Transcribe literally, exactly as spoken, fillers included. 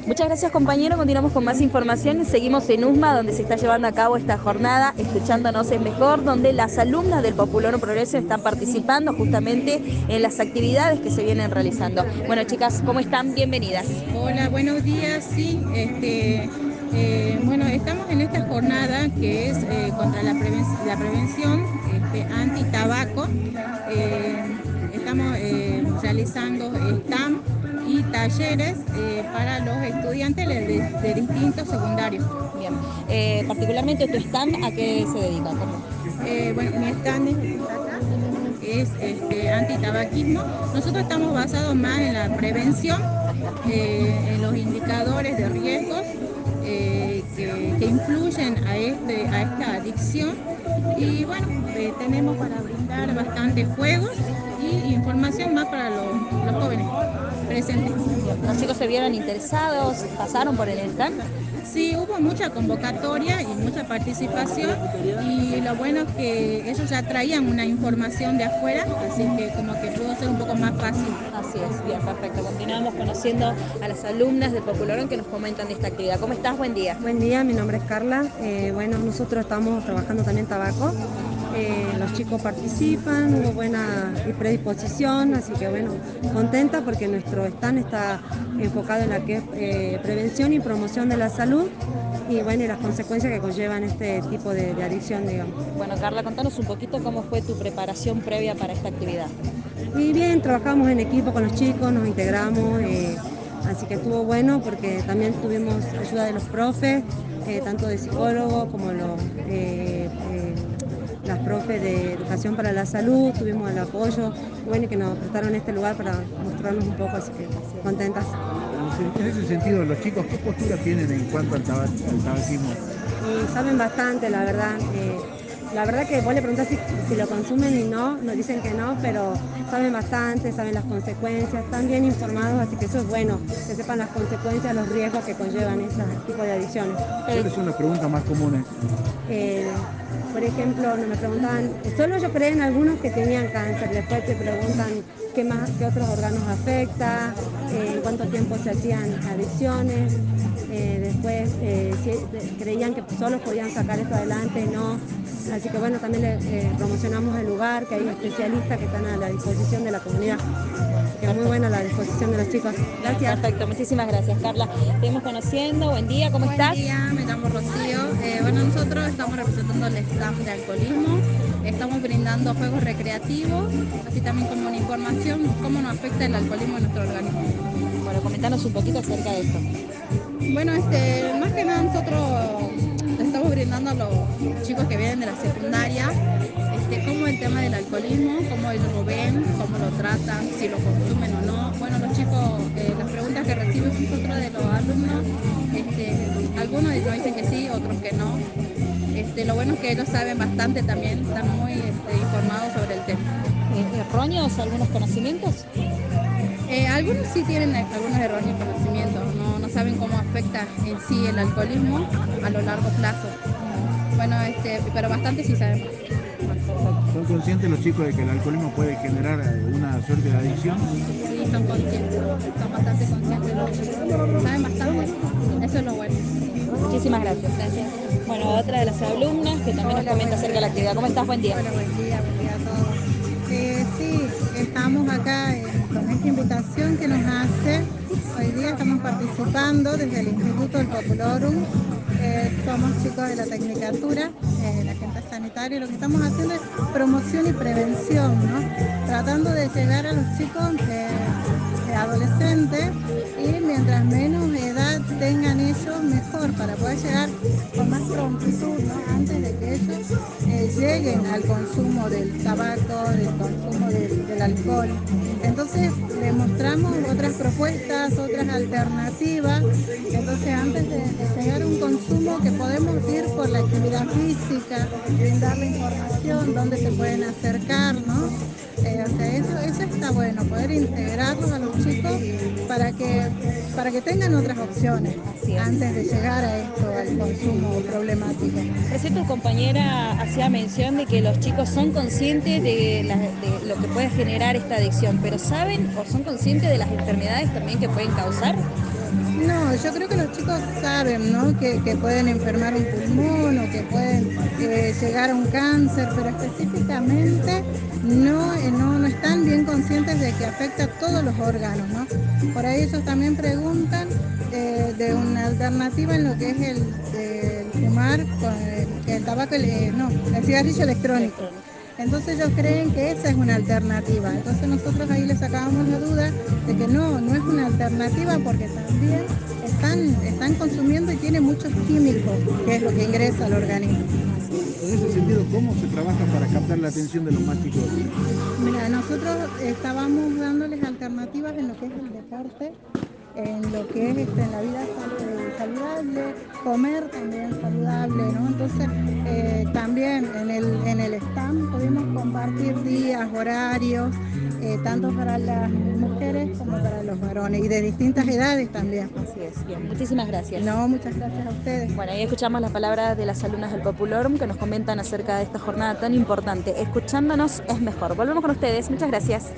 Muchas gracias, compañero. Continuamos con más información. Seguimos en USMA, donde se está llevando a cabo esta jornada Escuchándonos es Mejor, donde las alumnas del Popular Progreso están participando justamente en las actividades que se vienen realizando. Bueno, chicas, ¿cómo están? Bienvenidas. Hola, buenos días. Sí, este, eh, bueno, estamos en esta jornada que es eh, contra la, preven la prevención este, anti-tabaco. Eh, estamos eh, realizando stand y talleres eh, para los estudiantes de, de distintos secundarios. Bien. Eh, particularmente tu stand, ¿a qué se dedica? ¿Cómo? Eh, bueno, mi stand es acá, es este, antitabaquismo. Nosotros estamos basados más en la prevención, eh, en los indicadores de riesgos eh, que, que influyen a, este, a esta adicción. Y bueno, eh, tenemos para brindar bastantes juegos y información más para los, los jóvenes presentes. ¿Los chicos se vieron interesados? ¿Pasaron por el stand? Sí, hubo mucha convocatoria y mucha participación y lo bueno es que ellos ya traían una información de afuera, así que como que pudo ser un poco más fácil. Así es, bien, perfecto. Continuamos conociendo a las alumnas del Popularón que nos comentan de esta actividad. ¿Cómo estás? Buen día. Buen día, mi nombre es Carla. Eh, bueno, nosotros estamos trabajando también tabaco. Eh, los chicos participan, hubo buena predisposición, así que bueno, contenta porque nuestro stand está enfocado en la que es eh, prevención y promoción de la salud y bueno, y las consecuencias que conllevan este tipo de, de adicción, digamos. Bueno, Carla, contanos un poquito cómo fue tu preparación previa para esta actividad. Y bien, trabajamos en equipo con los chicos, nos integramos, eh, así que estuvo bueno porque también tuvimos ayuda de los profes, eh, tanto de psicólogos como los, eh, eh, las profes de educación para la salud, tuvimos el apoyo, bueno, y que nos prestaron este lugar para mostrarnos un poco, así que contentas. En ese sentido, los chicos, ¿qué postura tienen en cuanto al, tabac al tabaquismo? Y saben bastante, la verdad. Eh, la verdad que vos le preguntás si, si lo consumen y no, nos dicen que no, pero saben bastante, saben las consecuencias, están bien informados, así que eso es bueno, que sepan las consecuencias, los riesgos que conllevan ese tipo de adicciones. ¿Cuáles son las preguntas más comunes? Eh, por ejemplo, me preguntaban, solo yo creé en algunos que tenían cáncer, después te preguntan qué más, qué otros órganos afecta, eh, en cuánto tiempo se hacían adicciones, eh, después eh, si creían que solos podían sacar esto adelante, no. Así que bueno, también le eh, promocionamos el lugar, que hay especialistas que están a la disposición de la comunidad. Que es muy buena la disposición de los chicos. Gracias. Perfecto, muchísimas gracias, Carla. Seguimos conociendo. Buen día, ¿cómo Buen estás? día, me llamo Rocío. Eh, bueno, nosotros estamos representando el staff de alcoholismo. Estamos brindando juegos recreativos, así también como una información cómo nos afecta el alcoholismo en nuestro organismo. Bueno, comentanos un poquito acerca de esto. Bueno, este, más que nada nosotros estamos brindando a los chicos que vienen de la secundaria este, cómo el tema del alcoholismo, cómo ellos lo ven, cómo lo tratan, si lo consumen o no. Bueno, los chicos, eh, las preguntas que recibimos nosotros de los alumnos, este, algunos nos dicen que sí, otros que no. Este, lo bueno es que ellos saben bastante también, están muy este, informados sobre el tema. Eh, ¿Erróneos algunos conocimientos? Eh, algunos sí tienen algunos erróneos conocimientos, no, no saben cómo afecta en sí el alcoholismo a lo largo plazo. Bueno, este, pero bastante sí sabemos. ¿Son conscientes los chicos de que el alcoholismo puede generar una suerte de adicción? Sí, son conscientes, son bastante conscientes los chicos. Saben bastante, eso es lo bueno. Muchísimas gracias. Gracias. Bueno, otra de las alumnas que también nos comenta acerca de la actividad. ¿Cómo estás? Buen día. Hola, buen día, buen día a todos. Eh, sí, estamos acá eh, con esta invitación que nos hace. Hoy día estamos participando desde el Instituto del Populorum. Eh, somos chicos de la Tecnicatura, eh, la gente sanitaria. Lo que estamos haciendo es promoción y prevención, ¿no? Tratando de llegar a los chicos eh, eh, adolescentes y mientras menos edad tengan ellos, mejor, para poder llegar con más prontitud, ¿no? Antes de que ellos eh, lleguen al consumo del tabaco, del consumo del, del alcohol. Entonces les mostramos otras propuestas, otras alternativas. Entonces antes de, de llegar a un consumo que podemos ir por la actividad física, brindarle información, dónde se pueden acercar, ¿no? Eh, o sea, eso, eso está bueno, poder integrarlos a los chicos para que, para que tengan otras opciones antes de llegar a esto, al consumo problemático. Recién tu compañera hacía mención de que los chicos son conscientes de, la, de lo que puede generar esta adicción, pero ¿saben o son conscientes de las enfermedades también que pueden causar? No, yo creo que los chicos saben, ¿no? que, que pueden enfermar un pulmón o que pueden eh, llegar a un cáncer, pero específicamente no, eh, no, no están bien conscientes de que afecta a todos los órganos, ¿no? Por ahí ellos también preguntan eh, de una alternativa en lo que es el, el fumar con el, el tabaco, el, eh, no, el cigarrillo electrónico. Entonces ellos creen que esa es una alternativa. Entonces nosotros ahí les sacábamos la duda de que no, no es una alternativa porque también están, están consumiendo y tiene muchos químicos, que es lo que ingresa al organismo. En ese sentido, ¿cómo se trabaja para captar la atención de los más chicos? Mira, nosotros estábamos dándoles alternativas en lo que es el deporte, en lo que es este, en la vida sal- saludable, comer también saludable, ¿no? Entonces, eh, también en el, en el stand pudimos compartir días, horarios, eh, tanto para las mujeres como para los varones, y de distintas edades también. Así es, bien, muchísimas gracias. No, muchas gracias a ustedes. Bueno, ahí escuchamos las palabras de las alumnas del Populorum que nos comentan acerca de esta jornada tan importante. Escuchándonos es mejor. Volvemos con ustedes. Muchas gracias.